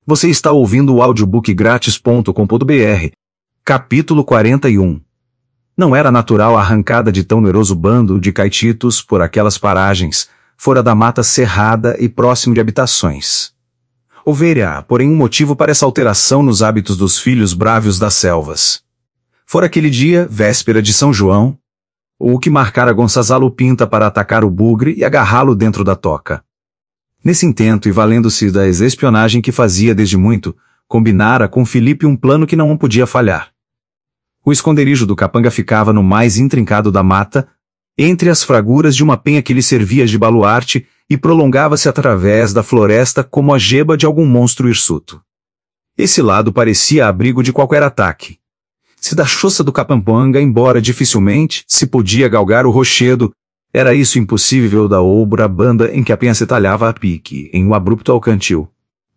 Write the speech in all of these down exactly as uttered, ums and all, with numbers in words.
Você está ouvindo o audiobook grátis ponto com ponto br. Capítulo quarenta e um. Não era natural a arrancada de tão numeroso bando de caititos por aquelas paragens, fora da mata cerrada e próximo de habitações. Houvera, porém, um motivo para essa alteração nos hábitos dos filhos brávios das selvas. Fora aquele dia, véspera de São João, o que marcara Gonçalo Pinta para atacar o bugre e agarrá-lo dentro da toca. Nesse intento e valendo-se da espionagem que fazia desde muito, combinara com Felipe um plano que não podia falhar. O esconderijo do capanga ficava no mais intrincado da mata, entre as fraguras de uma penha que lhe servia de baluarte e prolongava-se através da floresta como a geba de algum monstro hirsuto. Esse lado parecia abrigo de qualquer ataque. Se da choça do Capambanga, embora dificilmente, se podia galgar o rochedo, era isso impossível da obra banda em que a penha se talhava a pique, em um abrupto alcantil.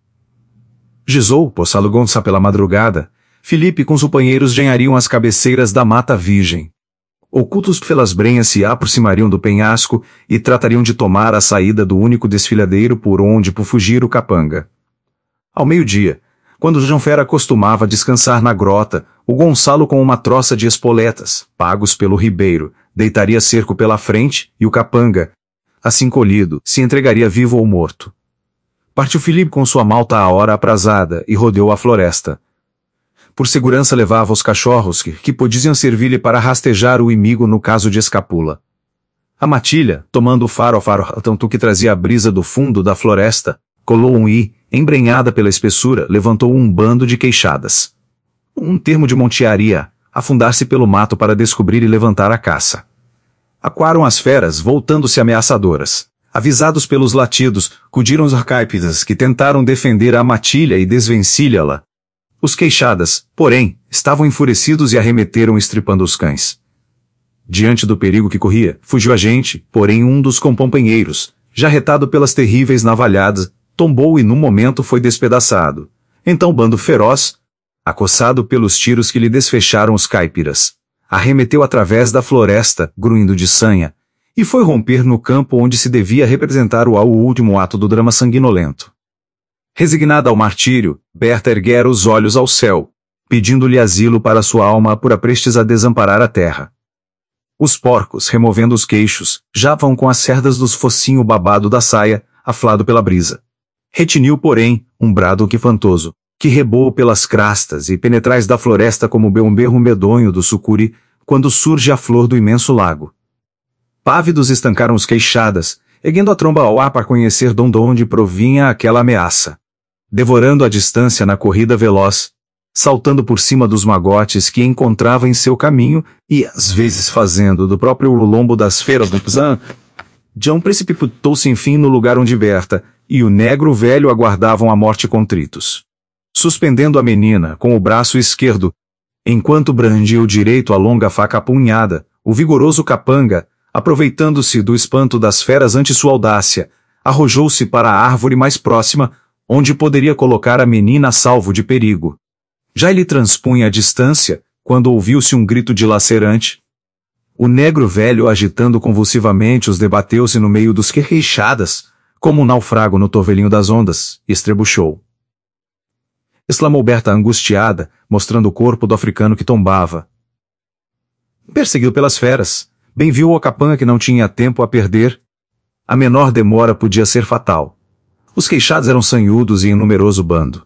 Gizou, poçalo Gonça pela madrugada, Felipe com os companheiros genhariam as cabeceiras da mata virgem. Ocultos pelas brenhas se aproximariam do penhasco e tratariam de tomar a saída do único desfiladeiro por onde por fugir o capanga. Ao meio-dia, quando o João Fera costumava descansar na grota, o Gonçalo com uma troça de espoletas, pagos pelo ribeiro, deitaria cerco pela frente e o capanga, assim colhido, se entregaria vivo ou morto. Partiu Felipe com sua malta à hora aprazada e rodeou a floresta. Por segurança levava os cachorros que, que podiam servir-lhe para rastejar o inimigo no caso de escapula. A matilha, tomando o faro ao faro tanto que trazia a brisa do fundo da floresta, colou um i, embrenhada pela espessura, levantou um bando de queixadas. Um termo de montearia, afundar-se pelo mato para descobrir e levantar a caça. Aquaram as feras, voltando-se ameaçadoras. Avisados pelos latidos, cudiram os arcáipidas que tentaram defender a matilha e desvencilhá-la. Os queixadas, porém, estavam enfurecidos e arremeteram estripando os cães. Diante do perigo que corria, fugiu a gente, porém um dos companheiros, já retado pelas terríveis navalhadas, tombou e num momento foi despedaçado. Então o bando feroz, acossado pelos tiros que lhe desfecharam os caipiras, arremeteu através da floresta, grunhindo de sanha, e foi romper no campo onde se devia representar o, o último ato do drama sanguinolento. Resignada ao martírio, Berta erguera os olhos ao céu, pedindo-lhe asilo para sua alma apura prestes a desamparar a terra. Os porcos, removendo os queixos, já vão com as cerdas dos focinho babado da saia, aflado pela brisa. Retiniu, porém, um brado quifantoso, que reboou pelas crastas e penetrais da floresta como um berro medonho do sucuri, quando surge a flor do imenso lago. Pávidos estancaram os queixadas, erguendo a tromba ao ar para conhecer de onde provinha aquela ameaça. Devorando a distância na corrida veloz, saltando por cima dos magotes que encontrava em seu caminho e, às vezes fazendo do próprio lombo das feras do Pzan, John precipitou-se enfim no lugar onde Berta e o negro velho aguardavam a morte contritos. Suspendendo a menina com o braço esquerdo, enquanto brandia o direito a longa faca apunhada, o vigoroso capanga, aproveitando-se do espanto das feras ante sua audácia, arrojou-se para a árvore mais próxima, onde poderia colocar a menina a salvo de perigo. Já ele transpunha a distância, quando ouviu-se um grito dilacerante. O negro velho, agitando convulsivamente, os debateu-se no meio dos queixadas, como um naufrago no torvelinho das ondas, e estrebuchou. Exclamou Berta angustiada, mostrando o corpo do africano que tombava. Perseguido pelas feras, bem viu o capanga que não tinha tempo a perder. A menor demora podia ser fatal. Os queixados eram sanhudos e em numeroso bando.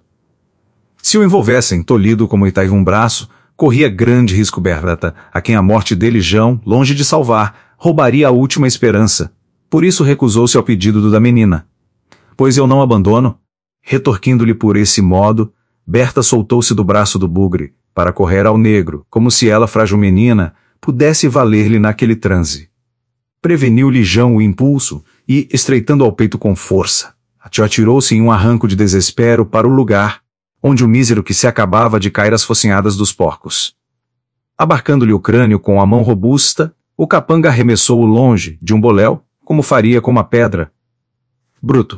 Se o envolvessem, tolhido como Itaiva um braço, corria grande risco Berta, a quem a morte dele, Jão, longe de salvar, roubaria a última esperança. Por isso recusou-se ao pedido do da menina. Pois eu não abandono. Retorquindo-lhe por esse modo, Berta soltou-se do braço do bugre, para correr ao negro, como se ela, frágil menina, pudesse valer-lhe naquele transe. Preveniu-lhe Jão o impulso, e, estreitando ao peito com força, atirou-se em um arranco de desespero para o lugar, onde o mísero que se acabava de cair às focinhadas dos porcos. Abarcando-lhe o crânio com a mão robusta, o capanga arremessou-o longe, de um boléu, como faria com uma pedra. Bruto!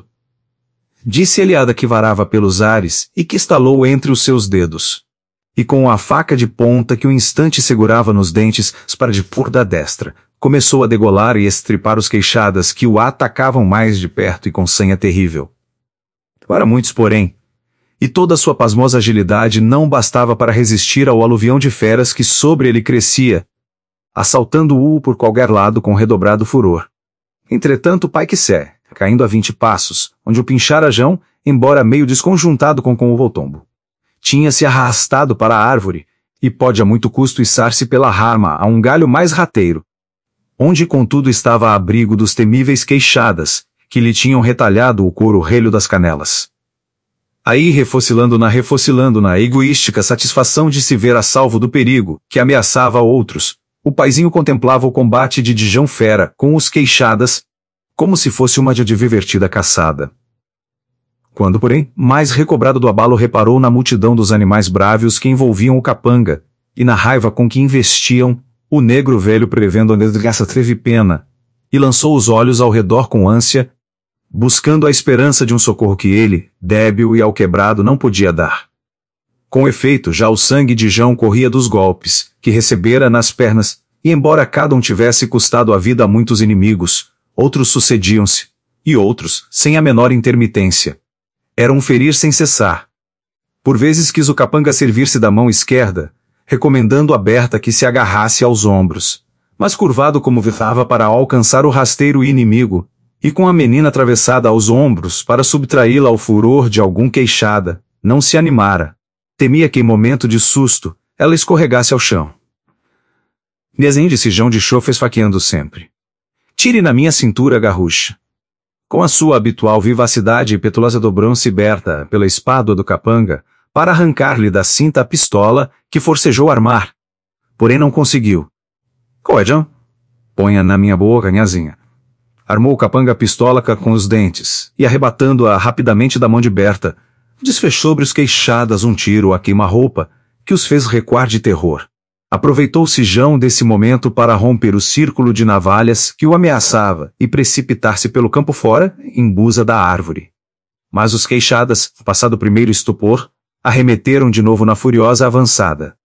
Disse Eliada que varava pelos ares e que estalou entre os seus dedos. E com a faca de ponta que um instante segurava nos dentes, para de pôr da destra, começou a degolar e estripar os queixadas que o atacavam mais de perto e com sanha terrível. Para muitos, porém, e toda sua pasmosa agilidade não bastava para resistir ao aluvião de feras que sobre ele crescia, assaltando-o por qualquer lado com redobrado furor. Entretanto, Pai Quissé, caindo a vinte passos, onde o pinchara Jão, embora meio desconjuntado com, com o voltombo, tinha-se arrastado para a árvore, e pode a muito custo içar-se pela rama a um galho mais rateiro, onde contudo estava a abrigo dos temíveis queixadas, que lhe tinham retalhado o couro relho das canelas. Aí, refocilando na refocilando na egoística satisfação de se ver a salvo do perigo, que ameaçava a outros, o paizinho contemplava o combate de Dijão Fera com os queixadas, como se fosse uma de divertida caçada. Quando, porém, mais recobrado do abalo reparou na multidão dos animais brávios que envolviam o capanga, e na raiva com que investiam, o negro velho prevendo a desgraça teve pena, e lançou os olhos ao redor com ânsia, buscando a esperança de um socorro que ele, débil e alquebrado, não podia dar. Com efeito, já o sangue de Jão corria dos golpes, que recebera nas pernas, e embora cada um tivesse custado a vida a muitos inimigos, outros sucediam-se, e outros, sem a menor intermitência, eram ferir sem cessar. Por vezes quis o capanga servir-se da mão esquerda, recomendando aberta que se agarrasse aos ombros, mas curvado como virava para alcançar o rasteiro inimigo, e com a menina atravessada aos ombros para subtraí-la ao furor de algum queixada, não se animara. Temia que em momento de susto, ela escorregasse ao chão. Desenho de Jão de chofre esfaqueando sempre. Tire na minha cintura a garrucha. Com a sua habitual vivacidade e petulância dobrou-se Berta pela espádua do capanga, para arrancar-lhe da cinta a pistola, que forcejou armar. Porém não conseguiu. Qual é, Jão? Ponha na minha boca, nhazinha. Armou o capanga a pistola com os dentes, e arrebatando-a rapidamente da mão de Berta, desfechou sobre os queixadas um tiro a queima-roupa, que os fez recuar de terror. Aproveitou-se Jão desse momento para romper o círculo de navalhas que o ameaçava e precipitar-se pelo campo fora, em busa da árvore. Mas os queixadas, passado o primeiro estupor, arremeteram de novo na furiosa avançada.